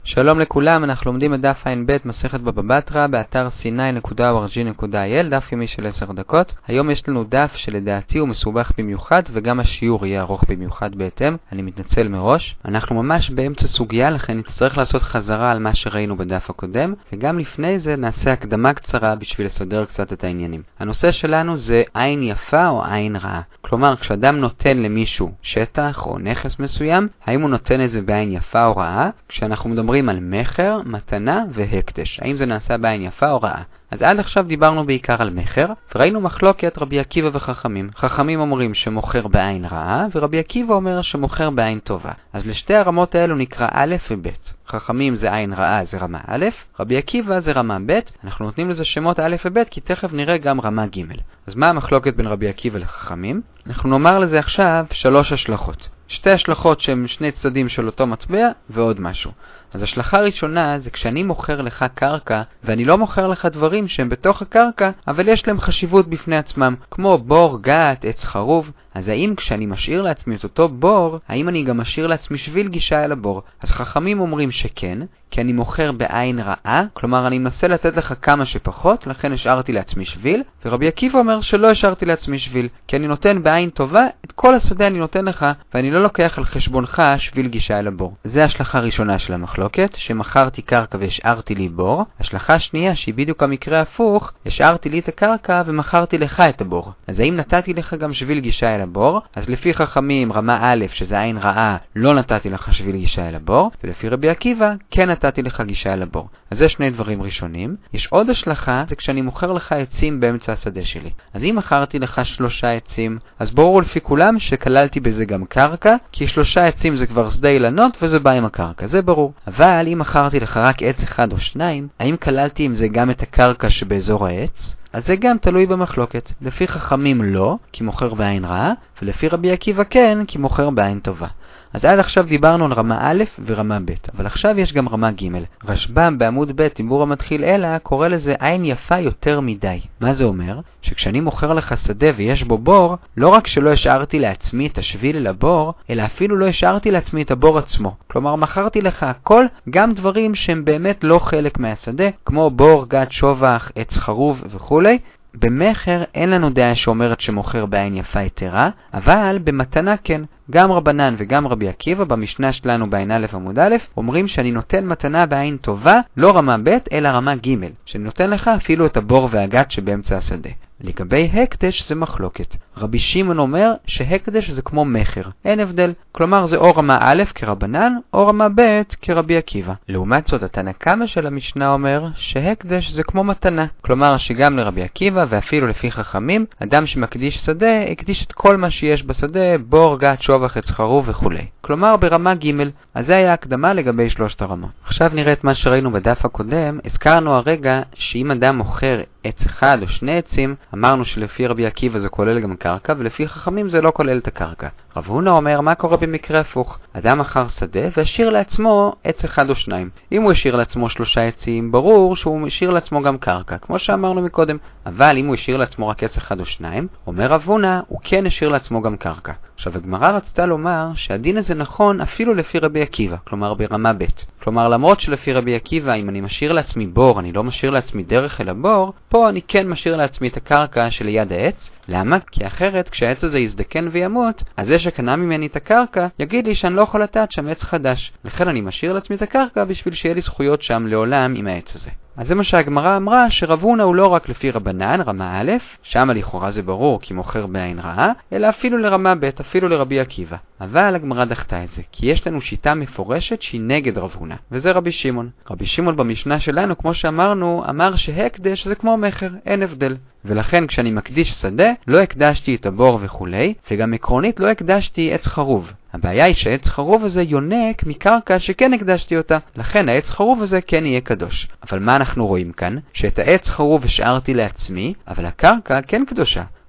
שלום לכולם, אנחנו לומדים את דף ע"ב מסכת בבא בתרא באתר sinai.org.il, דף יומי של 10 דקות. היום יש לנו דף שלדעתי הוא מסובך במיוחד וגם השיעור יהיה ארוך במיוחד בהתאם, אני מתנצל מראש. אנחנו ממש באמצע סוגיה, לכן נצטרך לעשות חזרה על מה שראינו בדף הקודם, וגם לפני זה נעשה הקדמה קצרה בשביל לסדר קצת את העניינים. הנושא שלנו זה עין יפה או עין רעה. כלומר, כשאדם נותן למישהו שטח או נכס מסוים, האם הוא נותן את זה בעין יפה או רעה? כשאנחנו מדברים על מחר, מתנה והקדש. האם זה נעשה בעין יפה או רעה? אז עד עכשיו דיברנו בעיקר על מחר, וראינו מחלוקת רבי עקיבא וחכמים. חכמים אומרים שמוכר בעין רעה, ורבי עקיבא אומר שמוכר בעין טובה. אז לשתי הרמות האלו נקרא א' וב'. חכמים זה עין רעה, זה רמה א', רבי עקיבא זה רמה ב'. אנחנו נותנים לזה שמות א' וב' כי תכף נראה גם רמה ג'. אז מה המחלוקת בין רבי עקיבא לחכמים? אנחנו נאמר לזה עכשיו 3 השלכות. 2 השלכות שהן 2 צדדים של אותו מטבע ועוד משהו. אז השלכה הראשונה זה כשאני מוכר לך קרקע, ואני לא מוכר לך דברים שהם בתוך הקרקע, אבל יש להם חשיבות בפני עצמם, כמו בור, גת, עץ חרוב. אז האם כשאני משאיר לעצמי את אותו בור, האם אני גם משאיר לעצמי שביל גישה אל הבור? אז חכמים אומרים שכן, כי אני מוכר בעין רעה, כלומר אני מנסה לתת לך כמה שפחות, לכן השארתי לעצמי שביל, ורבי עקיבא אומר שלא השארתי לעצמי שביל, כי אני נותן בעין טובה, את כל השדה אני נותן לך, ואני לא לוקח על חשבונך שביל גישה אל הבור. זה השלכה הראשונה של המחלוקת, שמכרתי קרקע והשארתי לי בור. השלכה השנייה, שהיא בדיוק המקרה הפוך, השארתי לי את הקרקע ומכרתי לך את הבור. אז האם נתתי לך גם שביל גישה אל הבור? אז לפי חכמים רמה א', שזה עין רעה, לא נתתי לך שביל גישה אל הבור, ולפי רבי עקיבא כן נתתי לך גישה אל הבור. אז זה 2 דברים ראשונים. יש עוד השלכה, זה כשאני מוכר לך עצים באמצע השדה שלי. אז אם מכרתי לך 3 עצים, אז ברור לפי כולם שכללתי בזה גם קרקע, כי 3 עצים זה כבר שדה אילנות וזה בא עם הקרקע, זה ברור. אבל אם מכרתי לך רק עץ 1 או 2, האם כללתי עם זה גם את הקרקע שבאזור העץ? אז זה גם תלוי במחלוקת. לפי חכמים לא, כי מוכר בעין רעה, ולפי רבי עקיבא כן, כי מוכר בעין טובה. אז עד עכשיו דיברנו על רמה א' ורמה ב', אבל עכשיו יש גם רמה ג'. רשב"ם בעמוד ב' דיבור המתחיל אלא קורא לזה עין יפה יותר מדי. מה זה אומר? שכשאני מוכר לך שדה ויש בו בור, לא רק שלא השארתי לעצמי את השביל אל הבור, אלא אפילו לא השארתי לעצמי את הבור עצמו. כלומר, מכרתי לך הכל, גם דברים שהם באמת לא חלק מהשדה, כמו בור, גת, שובח, עץ חרוב וכו'. במחר אין לנו דעה שאומרת שמוכר בעין יפה יתרה, אבל במתנה כן. גם רבנן וגם רבי עקיבא במשנה שלנו בעין א' עמוד א' אומרים שאני נותן מתנה בעין טובה, לא רמה ב' אלא רמה ג', שאני נותן לך אפילו את הבור והגת שבאמצע השדה. לגבי הקדש זה מחלוקת. רבי שמעון אומר שהקדש זה כמו מחר, אין הבדל. כלומר זה או רמה א' כרבנן או רמה ב' כרבי עקיבא. לעומת זאת התנא קמא של המשנה אומר שהקדש זה כמו מתנה. כלומר שגם לרבי עקיבא ואפילו לפי חכמים, אדם שמקדיש שדה הקדיש את כל מה שיש בשדה, בור, גת, שובח, עץ חרוב וכו'. כלומר ברמה ג'. אז זה היה הקדמה לגבי 3 הרמות. עכשיו נראה את מה שראינו בדף הקודם. הזכרנו הרגע שאם אדם מוכר עץ 1 או 2 עצים, אמרנו שלפי רבי עקיבא זה כולל גם קרקע, ולפי חכמים זה לא כולל את הקרקע. רב הונא אומר מה קורה במקרה הפוך. אדם מכר שדה והשאיר לעצמו עץ 1 או 2. אם הוא השאיר לעצמו 3 עצים, ברור שהוא השאיר לעצמו גם קרקע, כמו שאמרנו מקודם. אבל אם הוא השאיר לעצמו רק עץ 1 או 2, אומר רב הונא, הוא כן השאיר לעצמו גם קרקע. עכשיו הגמרא רצתה לומר שהדין הזה נכון אפילו לפי רבי עקיבא, כלומר ברמה ב'. כלומר למרות שלפי רבי עקיבא אם אני משאיר לעצמי בור, אני לא משאיר לעצמי דרך אל הבור, פה אני כן משאיר לעצמי את הקרקע שליד העץ. למה? כי אחרת כשהעץ הזה יזדקן וימות, אז זה שקנה ממני את הקרקע יגיד לי שאני לא יכול לתת שם עץ חדש. לכן אני משאיר לעצמי את הקרקע בשביל שיהיה לי זכויות שם לעולם עם העץ הזה. אז זה מה שהגמרא אמרה, שרב הונא הוא לא רק לפי רבנן, רמה א', שם לכאורה זה ברור כי מוכר בעין רעה, אלא אפילו לרמה ב', אפילו לרבי עקיבא. אבל הגמרא דחתה את זה, כי יש לנו שיטה מפורשת שהיא נגד רב הונא, וזה רבי שמעון. רבי שמעון במשנה שלנו, כמו שאמרנו, אמר שהקדש זה כמו מחר, אין הבדל. ולכן כשאני מקדיש שדה, לא הקדשתי את הבור וכולי, וגם עקרונית לא הקדשתי עץ חרוב. הבעיה היא שהעץ חרוב הזה יונק מקרקע שכן הקדשתי אותה, לכן העץ חרוב הזה כן יהיה קדוש. אבל מה אנחנו רואים כאן? שאת העץ חרוב השארתי לעצמי, אבל הקרקע כן קדושה.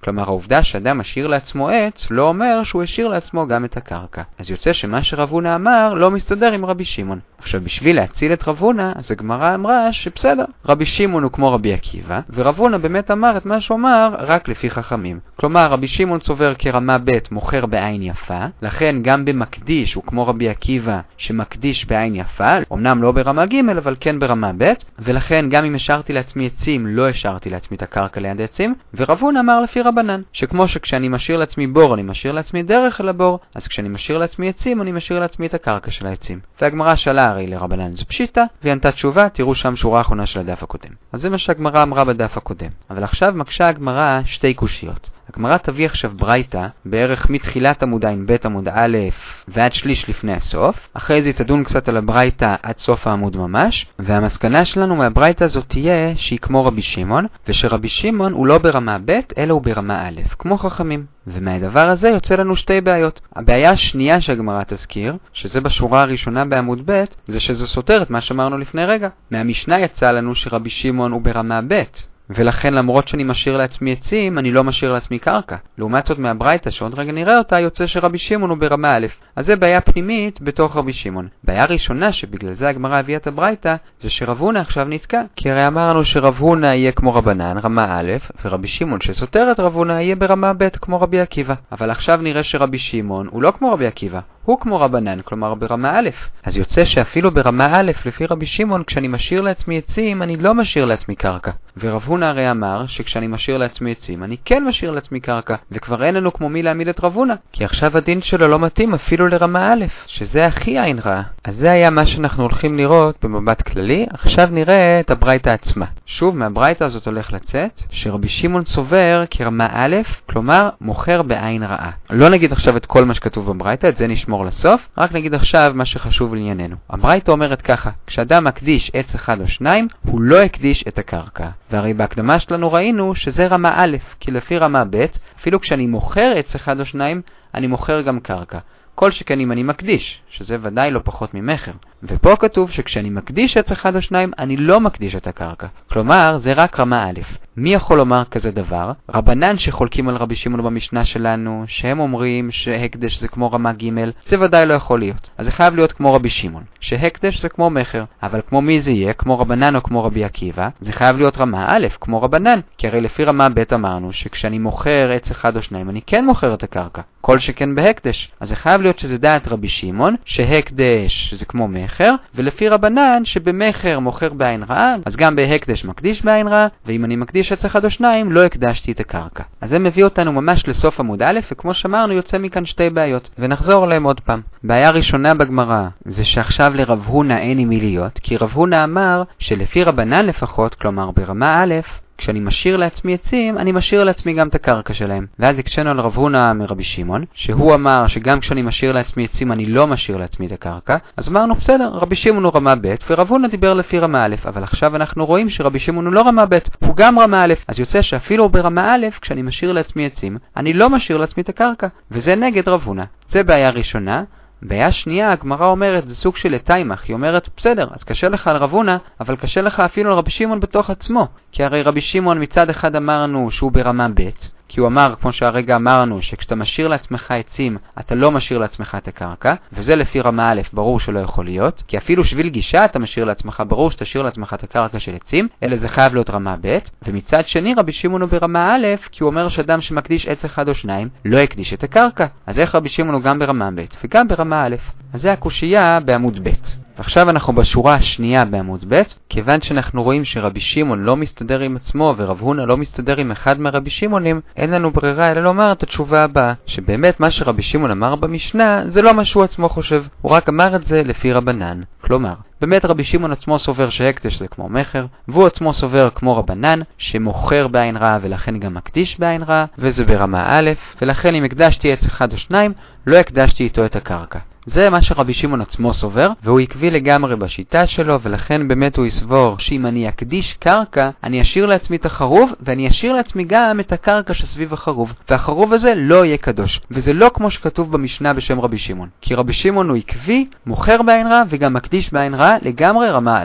כלומר העובדה שאדם משאיר לעצמו עץ לא אומר שהוא השאיר לעצמו גם את הקרקע. אז יוצא שמה שרב הונא אמר לא מסתדר עם רבי שמעון. עכשיו בשביל להציל את רב הונא, אז הגמרא אמרה שבסדר, רבי שמעון הוא כמו רבי עקיבא, ורב הונא באמת אמר את מה שהוא אמר רק לפי חכמים. כלומר רבי שמעון סובר כרמה ב' מוכר בעין יפה, לכן גם במקדיש הוא כמו רבי עקיבא שמקדיש בעין יפה, אמנם לא ברמה ג' אבל כן ברמה ב', ולכן גם אם השארתי לעצמי עצים לא השארתי לעצמי את הקרקע ליד עצים, ורב הונא אמר לפי רבנן, שכמו שכשאני משאיר לעצמי בור אני משאיר לעצמי דרך אל הבור, אז כשאני משאיר לעצמי עצים אני משאיר לעצמי את הקרקע של העצים. והגמרא שאלה הרי לרבנן זה פשיטה, והיא ענתה תשובה, תראו שם שורה האחרונה של הדף הקודם. אז זה מה שהגמרא אמרה בדף הקודם. אבל עכשיו מקשה הגמרא שתי קושיות. הגמרא תביא עכשיו ברייתא בערך מתחילת עמוד עין ב' עמוד א' ועד שליש לפני הסוף. אחרי זה תדון קצת על הברייתא עד סוף העמוד ממש, והמסקנה שלנו מהברייתא הזאת תהיה שהיא כמו רבי שמעון, ושרבי שמעון הוא לא ברמה ב' אלא הוא ברמה א', כמו חכמים. ומהדבר הזה יוצא לנו שתי בעיות. הבעיה השנייה שהגמרא תזכיר, שזה בשורה הראשונה בעמוד ב', זה שזה סותר את מה שאמרנו לפני רגע. מהמשנה יצא לנו שרבי שמעון הוא ברמה ב', ולכן למרות שאני משאיר לעצמי עצים, אני לא משאיר לעצמי קרקע. לעומת זאת מהברייתא שעוד רגע נראה אותה, יוצא שרבי שמעון הוא ברמה א'. אז זה בעיה פנימית בתוך רבי שמעון. בעיה ראשונה שבגלל זה הגמרא הביאה את הברייתא, זה שרב הונא עכשיו נתקע. כי הרי אמרנו שרב הונא יהיה כמו רבנן, רמה א', ורבי שמעון שסותר את רב הונא יהיה ברמה ב' כמו רבי עקיבא. אבל עכשיו נראה שרבי שמעון הוא לא כמו רבי עקיבא. הוא כמו רבנן, כלומר ברמה א'. אז יוצא שאפילו ברמה א', לפי רבי שמעון, כשאני משאיר לעצמי עצים, אני לא משאיר לעצמי קרקע. ורב הונא הרי אמר שכשאני משאיר לעצמי עצים, אני כן משאיר לעצמי קרקע, וכבר אין לנו כמו מי להעמיד את רב הונא, כי עכשיו הדין שלו לא מתאים אפילו לרמה א', שזה הכי עין רעה. אז זה היה מה שאנחנו הולכים לראות במבט כללי. עכשיו נראה את הברייתא עצמה. שוב, מהברייתא הזאת הולך לצאת שרבי שמעון סובר כרמה א', כלומר מוכר בעין רעה. לא נגיד עכשיו את כל מה שכתוב בברייתא, את זה נשמור לסוף, רק נגיד עכשיו מה שחשוב לענייננו. הברייתא אומרת ככה, כשאדם מקדיש עץ אחד או שניים, הוא לא הקדיש את הקרקע. והרי בהקדמה שלנו ראינו שזה רמה א', כי לפי רמה ב', אפילו כשאני מוכר עץ אחד או שניים, אני מוכר גם קרקע. כל שכן אם אני מקדיש, שזה ודאי לא פחות ממחר. ופה כתוב שכשאני מקדיש עץ אחד או שניים, אני לא מקדיש את הקרקע. כלומר, זה רק רמה א'. מי יכול לומר כזה דבר? רבנן שחולקים על רבי שמעון במשנה שלנו, שהם אומרים שהקדש זה כמו רמה ג', זה ודאי לא יכול להיות. אז זה חייב להיות כמו רבי שמעון, שהקדש זה כמו מחר. אבל כמו מי זה יהיה? כמו רבנן או כמו רבי עקיבא? זה חייב להיות רמה א', כמו רבנן. כי הרי לפי רמה ב' אמרנו שכשאני מוכר עץ אחד או שניים, אני כן מוכר את הקרקע. כל שכן בהקדש. אז זה חייב להיות שזה דעת רבי שמעון, שהקדש זה כמו מחר, ולפי רבנן שבמחר מוכר בעין רעה, אז גם בהקדש מקדיש בעין רעה, ואם אני מקדיש עץ אחד או שניים, לא הקדשתי את הקרקע. אז זה מביא אותנו ממש לסוף עמוד א', וכמו שאמרנו, יוצא מכאן שתי בעיות, ונחזור עליהם עוד פעם. בעיה ראשונה בגמרא, זה שעכשיו לרב הונא אין עם מי להיות, כי רב הונא אמר שלפי רבנן לפחות, כלומר ברמה א', כשאני משאיר לעצמי עצים, אני משאיר לעצמי גם את הקרקע שלהם. ואז הקשנו על רב הונא מרבי שמעון, שהוא אמר שגם כשאני משאיר לעצמי עצים, אני לא משאיר לעצמי את הקרקע. אז אמרנו, בסדר, רבי שמעון הוא רמה ב', ורב הונא דיבר לפי רמה א', אבל עכשיו אנחנו רואים שרבי שמעון הוא לא רמה ב', הוא גם רמה א', אז יוצא שאפילו ברמה א', כשאני משאיר לעצמי עצים, אני לא משאיר לעצמי את הקרקע, וזה נגד רב הונא. זה בעיה ראשונה. בעיה שנייה, הגמרא אומרת, זה סוג של לתיימך. היא אומרת, בסדר, אז קשה לך על רב הונא, אבל קשה לך אפילו על רבי שמעון בתוך עצמו. כי הרי רבי שמעון מצד אחד אמרנו שהוא ברמה ב', כי הוא אמר, כמו שהרגע אמרנו, שכשאתה משאיר לעצמך עצים, אתה לא משאיר לעצמך את הקרקע, וזה לפי רמה א', ברור שלא יכול להיות, כי אפילו שביל גישה אתה משאיר לעצמך, ברור שתשאיר לעצמך את הקרקע של עצים, אלא זה חייב להיות רמה ב', ומצד שני רבי שמעון הוא ברמה א', כי הוא אומר שאדם שמקדיש עץ אחד או שניים, לא יקדיש את הקרקע. אז איך רבי שמעון הוא גם ברמה ב' וגם ברמה א'? אז זה הקושיה בעמוד ב'. ועכשיו אנחנו בשורה השנייה בעמוד ב', כיוון שאנחנו רואים שרבי שמעון לא מסתדר עם עצמו ורב הונא לא מסתדר עם אחד מהרבי שמעונים, אין לנו ברירה אלא לומר את התשובה הבאה, שבאמת מה שרבי שמעון אמר במשנה זה לא מה שהוא עצמו חושב, הוא רק אמר את זה לפי רבנן. כלומר, באמת רבי שמעון עצמו סובר שהקדש זה כמו מחר, והוא עצמו סובר כמו רבנן, שמוכר בעין רעה ולכן גם מקדיש בעין רעה, וזה ברמה א', ולכן אם הקדשתי עץ אחד או שניים, לא הקדשתי איתו את הקרקע. זה מה שרבי שמעון עצמו סובר, והוא עקבי לגמרי בשיטה שלו, ולכן באמת הוא יסבור שאם אני אקדיש קרקע, אני אשאיר לעצמי את החרוב, ואני אשאיר לעצמי גם את הקרקע שסביב החרוב. והחרוב הזה לא יהיה קדוש. וזה לא כמו שכתוב במשנה בשם רבי שמעון. כי רבי שמעון הוא עקבי, מוכר בעין רעה וגם מקדיש בעין רעה לגמרי רמה א'.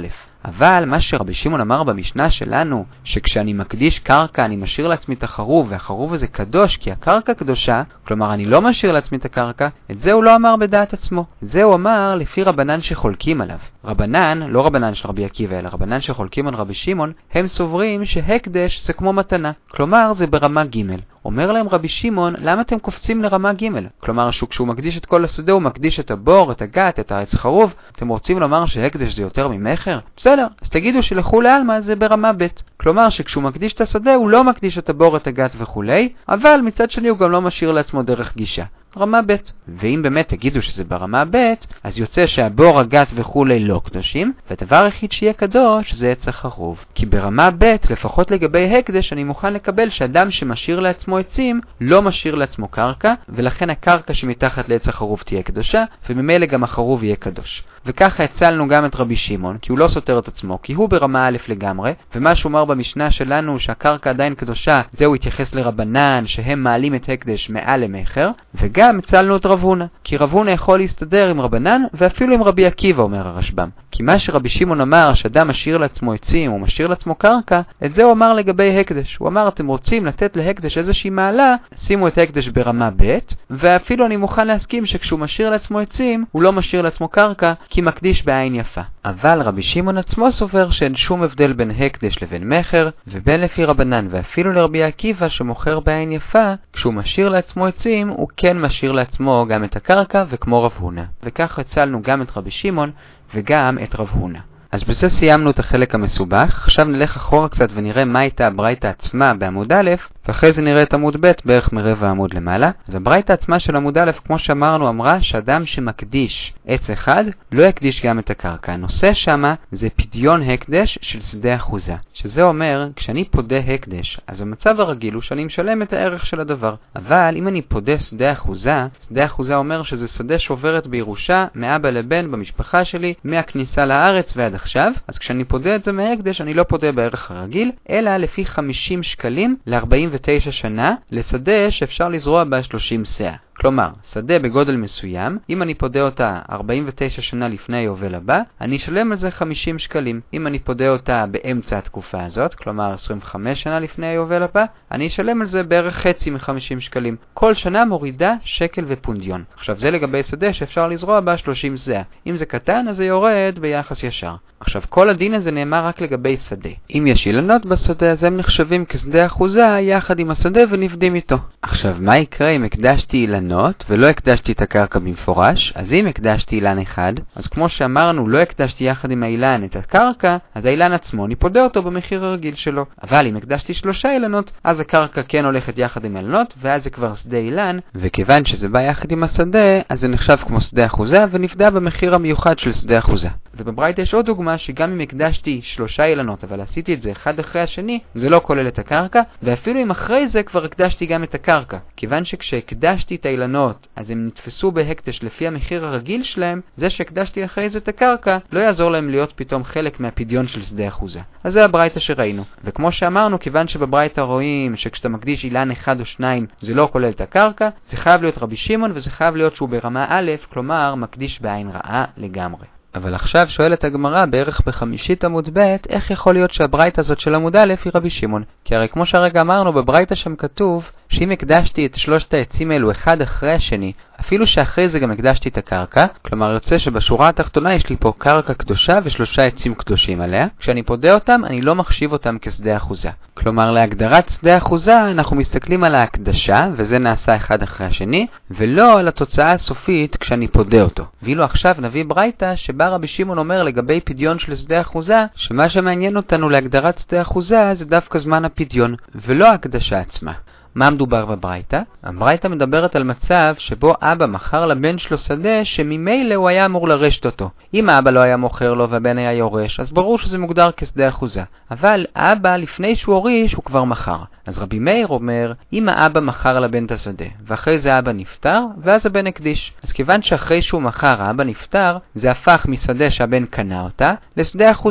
אבל מה שרבי שמעון אמר במשנה שלנו, שכשאני מקדיש קרקע אני משאיר לעצמי את החרוב, והחרוב הזה קדוש כי הקרקע קדושה, כלומר אני לא משאיר לעצמי את הקרקע, את זה הוא לא אמר בדעת עצמו. את זה הוא אמר לפי רבנן שחולקים עליו. רבנן, לא רבנן של רבי עקיבא, אלא רבנן שחולקים על רבי שמעון, הם סוברים שהקדש זה כמו מתנה, כלומר זה ברמה ג'. אומר להם רבי שמעון, למה אתם קופצים לרמה ג'? כלומר כשהוא מקדיש את כל השדה הוא מקדיש את הבור, את הגת, את העץ חרוב. אתם רוצים לומר שהקדש זה יותר ממחר? בסדר, אז תגידו שלכו לעלמא זה ברמה ב'. כלומר שכשהוא מקדיש את השדה הוא לא מקדיש את הבור, את הגת וכולי, אבל מצד שני הוא גם לא משאיר לעצמו דרך גישה. רמה ב'. ואם באמת תגידו שזה ברמה ב', אז יוצא שהבור, הגת וכולי לא קדושים, והדבר היחיד שיהיה קדוש זה עץ החרוב. כי ברמה ב', לפחות לגבי הקדש, אני מוכן לקבל שאדם שמשאיר לעצמו עצים לא משאיר לעצמו קרקע, ולכן הקרקע שמתחת לעץ החרוב תהיה קדושה, וממילא גם החרוב יהיה קדוש. וככה הצלנו גם את רבי שמעון, כי הוא לא סותר את עצמו, כי הוא ברמה א' לגמרי, ומה שהוא אומר במשנה שלנו שהקרקע עדיין קדושה, זהו התייחס לרבנן שהם מעלים את הקדש מעל למחר, וגם הצלנו את רב הונא, כי רב הונא יכול להסתדר עם רבנן ואפילו עם רבי עקיבא, אומר הרשב"ם. כי מה שרבי שמעון אמר שאדם משאיר לעצמו עצים או משאיר לעצמו קרקע, את זה הוא אמר לגבי הקדש. הוא אמר אתם רוצים לתת להקדש איזושהי מעלה, שימו את הקדש ברמה ב', ואפילו אני מוכן להסכים שכשהוא משאיר לעצמו עצים הוא לא משאיר לעצמו קרקע כי מקדיש בעין יפה. אבל רבי שמעון עצמו סובר שאין שום הבדל בין הקדש לבין מחר, ובין לפי רבנן ואפילו לרבי עקיבא שמוכר בעין יפה, כשהוא משאיר לעצמו עצים הוא כן משאיר לעצמו גם את הקרקע וכמו רב הונא. וכך הצלנו גם את רבי שמעון וגם את רב הונא. אז בזה סיימנו את החלק המסובך. עכשיו נלך אחורה קצת ונראה מה הייתה הברייתא עצמה בעמוד א', ואחרי זה נראה את עמוד ב' בערך מרבע עמוד למעלה. אז הברייתא עצמה של עמוד א', כמו שאמרנו, אמרה שאדם שמקדיש עץ אחד לא יקדיש גם את הקרקע. הנושא שמה זה פדיון הקדש של שדה אחוזה, שזה אומר כשאני פודה הקדש אז המצב הרגיל הוא שאני משלם את הערך של הדבר, אבל אם אני פודה שדה אחוזה, שדה אחוזה אומר שזה שדה שעוברת בירושה מאבא לבן במשפחה שלי מהכניסה לארץ ועד עכשיו, אז כשאני פודה את זה מהקדש אני לא פודה בערך הרגיל, אלא לפי 50 שקלים ל-49 שנה לשדה שאפשר לזרוע בה 30 סאה. כלומר, שדה בגודל מסוים, אם אני פודה אותה 49 שנה לפני היובל הבא, אני אשלם על זה 50 שקלים. אם אני פודה אותה באמצע התקופה הזאת, כלומר 25 שנה לפני היובל הבא, אני אשלם על זה בערך חצי מ-50 שקלים. כל שנה מורידה שקל ופונדיון. עכשיו זה לגבי שדה שאפשר לזרוע בה 30 סאה. אם זה קטן אז זה יורד ביחס ישר. עכשיו כל הדין הזה נאמר רק לגבי שדה. אם יש אילנות בשדה אז הם נחשבים כשדה אחוזה יחד עם השדה ונפדים איתו. עכשיו מה יקרה אם הקדשתי אילנות ולא הקדשתי את הקרקע במפורש? אז אם הקדשתי אילן אחד, אז כמו שאמרנו לא הקדשתי יחד עם האילן את הקרקע, אז האילן עצמו אני פודה אותו במחיר הרגיל שלו. אבל אם הקדשתי 3 אילנות, אז הקרקע כן הולכת יחד עם אילנות, ואז זה כבר שדה אילן, וכיוון שזה בא יחד עם השדה, אז זה נחשב כמו שדה אחוזה ונפדה במחיר המיוחד של שדה אחוזה. ובברייתא יש עוד דוגמה שגם אם הקדשתי 3 אילנות אבל עשיתי את זה אחד אחרי השני, זה לא כולל את הקרקע, ואפילו אם אחרי זה כבר הקדשתי גם את הקרקע. כיוון שכשהקדשתי את האילנות אז הם נתפסו בהקדש לפי המחיר הרגיל שלהם, זה שהקדשתי אחרי זה את הקרקע לא יעזור להם להיות פתאום חלק מהפדיון של שדה אחוזה. אז זה הברייתא שראינו. וכמו שאמרנו, כיוון שבברייתא רואים שכשאתה מקדיש אילן 1 או 2 זה לא כולל את הקרקע, זה חייב להיות רבי שמעון וזה חייב להיות שהוא ברמה א', כלומר מקדיש בעין רעה לגמרי. אבל עכשיו שואלת הגמרא בערך בחמישית עמוד ב', איך יכול להיות שהברייתא הזאת של עמוד א' היא רבי שמעון? כי הרי כמו שהרגע אמרנו, בברייתא שם כתוב שאם הקדשתי את 3 העצים האלו אחד אחרי השני, אפילו שאחרי זה גם הקדשתי את הקרקע, כלומר יוצא שבשורה התחתונה יש לי פה קרקע קדושה ו3 עצים קדושים עליה, כשאני פודה אותם אני לא מחשיב אותם כשדה אחוזה. כלומר להגדרת שדה אחוזה אנחנו מסתכלים על ההקדשה, וזה נעשה אחד אחרי השני, ולא על התוצאה הסופית כשאני פודה אותו. ואילו עכשיו נביא ברייתא שבה רבי שמעון אומר לגבי פדיון של שדה אחוזה, שמה שמעניין אותנו להגדרת שדה אחוזה זה דווקא זמן הפדיון, ולא ההקדשה עצמה. מה מדובר בברייתא? הברייתא מדברת על מצב שבו אבא מכר לבן שלו שדה שממילא הוא היה אמור לרשת אותו. אם האבא לא היה מוכר לו והבן היה יורש, אז ברור שזה מוגדר כשדה אחוזה. אבל האבא לפני שהוא הוריש הוא כבר מכר. אז רבי מאיר אומר, אם האבא מכר לבן את השדה, ואחרי זה האבא נפטר, ואז הבן הקדיש. אז כיוון שאחרי שהוא מכר האבא נפטר, זה הפך משדה שהבן קנה אותה לשדה אחוזה.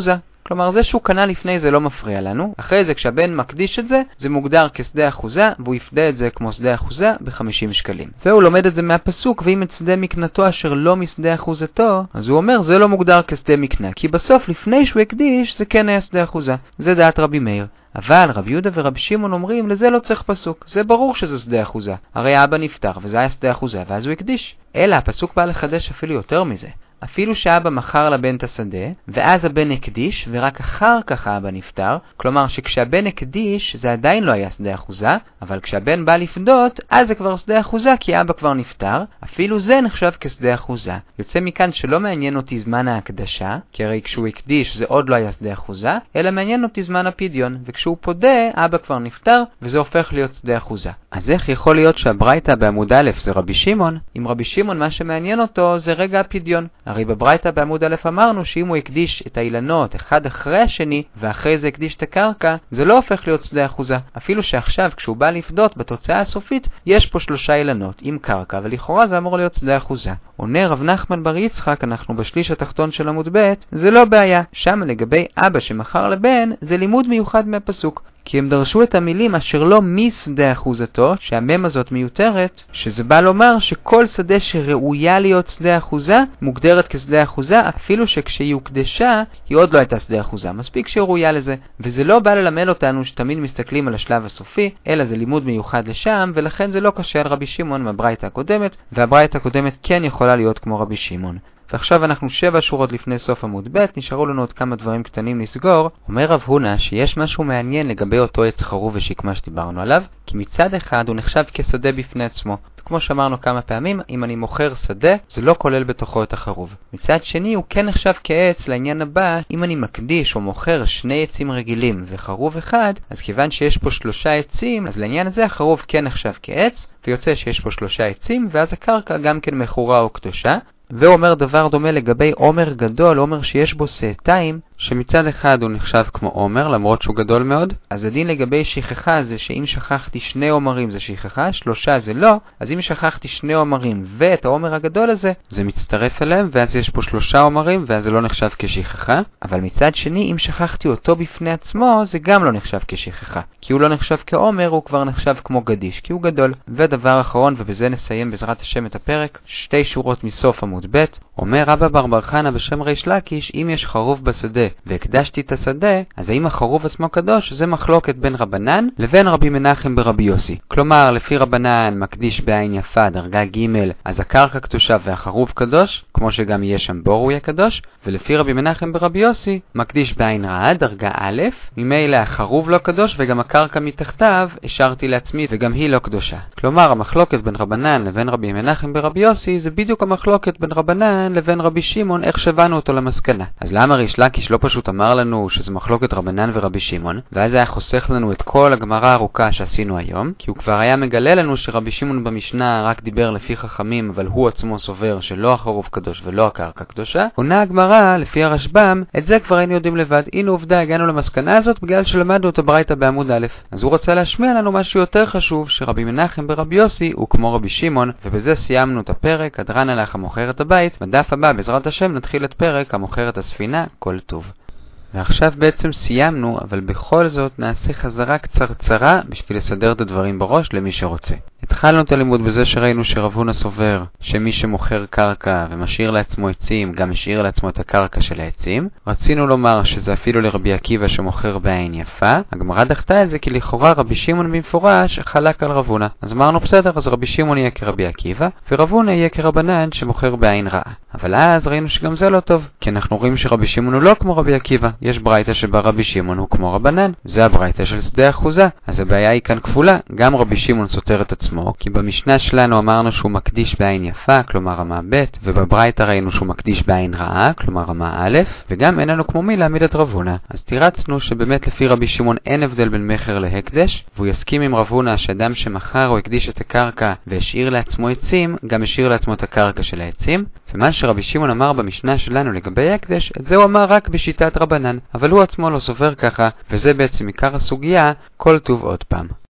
כלומר זה שהוא קנה לפני זה לא מפריע לנו. אחרי זה כשהבן מקדיש את זה, זה מוגדר כשדה אחוזה, והוא יפדה את זה כמו שדה אחוזה ב-50 שקלים. והוא לומד את זה מהפסוק, ואם את שדה מקנתו אשר לא משדה אחוזתו, אז הוא אומר זה לא מוגדר כשדה מקנה, כי בסוף לפני שהוא הקדיש זה כן היה שדה אחוזה. זה דעת רבי מאיר. אבל רבי יהודה ורבי שמעון אומרים לזה לא צריך פסוק, זה ברור שזה שדה אחוזה. הרי אבא נפטר וזה היה שדה אחוזה ואז הוא הקדיש. אלא הפסוק בא לחדש אפילו יותר מזה. אפילו שאבא מכר לבן את השדה, ואז הבן הקדיש, ורק אחר כך האבא נפטר, כלומר שכשהבן הקדיש זה עדיין לא היה שדה אחוזה, אבל כשהבן בא לפדות, אז זה כבר שדה אחוזה כי אבא כבר נפטר, אפילו זה נחשב כשדה אחוזה. יוצא מכאן שלא מעניין אותי זמן ההקדשה, כי הרי כשהוא הקדיש זה עוד לא היה שדה אחוזה, אלא מעניין אותי זמן הפדיון, וכשהוא פודה, אבא כבר נפטר, וזה הופך להיות שדה אחוזה. אז איך יכול להיות שהברייתא בעמוד א' זה רבי שמעון? אם רבי שמעון מה שמעניין אותו זה רגע הפדיון. הרי בברייתא בעמוד א' אמרנו שאם הוא הקדיש את האילנות אחד אחרי השני, ואחרי זה הקדיש את הקרקע, זה לא הופך להיות שדה אחוזה. אפילו שעכשיו כשהוא בא לפדות בתוצאה הסופית, יש פה 3 אילנות עם קרקע, ולכאורה זה אמור להיות שדה אחוזה. עונה רב נחמן בר יצחק, אנחנו בשליש התחתון של עמוד ב', זה לא בעיה. שם לגבי אבא שמכר לבן, זה לימוד מיוחד מהפסוק. כי הם דרשו את המילים אשר לא משדה אחוזתו, שהמם הזאת מיותרת, שזה בא לומר שכל שדה שראויה להיות שדה אחוזה, מוגדרת כשדה אחוזה, אפילו שכשהיא הוקדשה, היא עוד לא הייתה שדה אחוזה, מספיק שראויה לזה. וזה לא בא ללמד אותנו שתמיד מסתכלים על השלב הסופי, אלא זה לימוד מיוחד לשם, ולכן זה לא קשה על רבי שמעון מהברייתא הקודמת, והברייתא הקודמת כן יכולה להיות כמו רבי שמעון. ועכשיו אנחנו 7 שורות לפני סוף עמוד ב', נשארו לנו עוד כמה דברים קטנים לסגור. אומר רב הונא שיש משהו מעניין לגבי אותו עץ חרוב ושקמה שדיברנו עליו, כי מצד אחד הוא נחשב כשדה בפני עצמו. וכמו שאמרנו כמה פעמים, אם אני מוכר שדה, זה לא כולל בתוכו את החרוב. מצד שני הוא כן נחשב כעץ לעניין הבא, אם אני מקדיש או מוכר 2 עצים רגילים וחרוב אחד, אז כיוון שיש פה 3 עצים, אז לעניין הזה החרוב כן נחשב כעץ, ויוצא שיש פה 3 עצים, ואז הקרקע גם כן מכורה או קדושה. והוא אומר דבר דומה לגבי עומר גדול, עומר שיש בו שעתיים, שמצד אחד הוא נחשב כמו עומר, למרות שהוא גדול מאוד. אז הדין לגבי שכחה זה שאם שכחתי 2 עומרים זה שכחה, 3 זה לא, אז אם שכחתי 2 עומרים ואת העומר הגדול הזה, זה מצטרף אליהם, ואז יש פה 3 עומרים, ואז זה לא נחשב כשכחה. אבל מצד שני, אם שכחתי אותו בפני עצמו, זה גם לא נחשב כשכחה. כי הוא לא נחשב כעומר, הוא כבר נחשב כמו גדיש, כי הוא גדול. ודבר אחרון, ובזה נסיים בעזרת השם את הפרק, 2 שורות מסוף עמוד ב', אומר רבא בר בר חנא בשם ריש לקיש, אם יש חרוב בשדה והקדשתי את השדה, אז האם החרוב עצמו קדוש? זה מחלוקת בין רבנן לבין רבי מנחם ברבי יוסי. כלומר, לפי רבנן מקדיש בעין יפה דרגה ג', אז הקרקע קדושה והחרוב קדוש, כמו שגם יהיה שם בור הוא יהיה קדוש, ולפי רבי מנחם ברבי יוסי מקדיש בעין רעה דרגה א', ממילא החרוב לא קדוש וגם הקרקע מתחתיו השארתי לעצמי וגם היא לא קדושה. כלומר, המחלוקת בין רבנן לבין רבי מנחם ברבי יוסי זה בדיוק המחלוקת בין רבנן לבין רבי שמעון, איך שבנו אותו למסקנה. אז למה ריש לקיש לא פשוט אמר לנו שזה מחלוקת רבנן ורבי שמעון, ואז היה חוסך לנו את כל הגמרא הארוכה שעשינו היום, כי הוא כבר היה מגלה לנו שרבי שמעון במשנה רק דיבר לפי חכמים, אבל הוא עצמו סובר שלא החרוב קדוש ולא הקרקע קדושה. עונה הגמרא לפי הרשב"ם, את זה כבר היינו יודעים לבד. הנה עובדה, הגענו למסקנה הזאת בגלל שלמדנו את הברייתא בעמוד א'. אז הוא רוצה להשמיע לנו משהו יותר חשוב, שרבי מנחם ברבי יוסי הוא כמו רבי שמעון, ובזה סיימנו את הפרק. הדרן עליך המוכר את הבית. בדף הבא בעזרת השם נתחיל את פרק המוכר את הספינה. כל טוב. ועכשיו בעצם סיימנו, אבל בכל זאת נעשה חזרה קצרצרה בשביל לסדר את הדברים בראש למי שרוצה. התחלנו את הלימוד בזה שראינו שרב הונא סובר שמי שמוכר קרקע ומשאיר לעצמו עצים גם משאיר לעצמו את הקרקע של העצים. רצינו לומר שזה אפילו לרבי עקיבא שמוכר בעין יפה. הגמרא דחתה את זה כי לכאורה רבי שמעון במפורש חלק על רב הונא. אז אמרנו בסדר, אז רבי שמעון יהיה כרבי עקיבא ורב הונא יהיה כרבנן שמוכר בעין רעה. אבל אז ראינו שגם זה לא טוב, כי אנחנו רואים שרבי שמעון הוא לא כמו רבי עקיבא. יש ברייתא שבה רבי שמעון הוא כמו רבנן, זה הברייתא של שדה אחוזה. אז הבעיה היא כאן כפולה, גם רבי שמעון סותר את עצמו, כי במשנה שלנו אמרנו שהוא מקדיש בעין יפה, כלומר רמה ב', ובברייתא ראינו שהוא מקדיש בעין רעה, כלומר רמה א', וגם אין לנו כמו מי להעמיד את רב הונא. אז תירצנו שבאמת לפי רבי שמעון אין הבדל בין מכר להקדש, והוא יסכים עם רב הונא שאדם שמכר או הקדיש את הקרקע והשאיר לעצמו עצים, גם השאיר לעצמו את הקרקע של העצים. ומה שרבי שמעון אמר במשנה שלנו לגבי הקדש, את זה הוא אמר רק בשיטת רבנן, אבל הוא עצמו לא סובר ככה, וזה בעצם עיקר הסוגיה. כל טוב עוד פעם.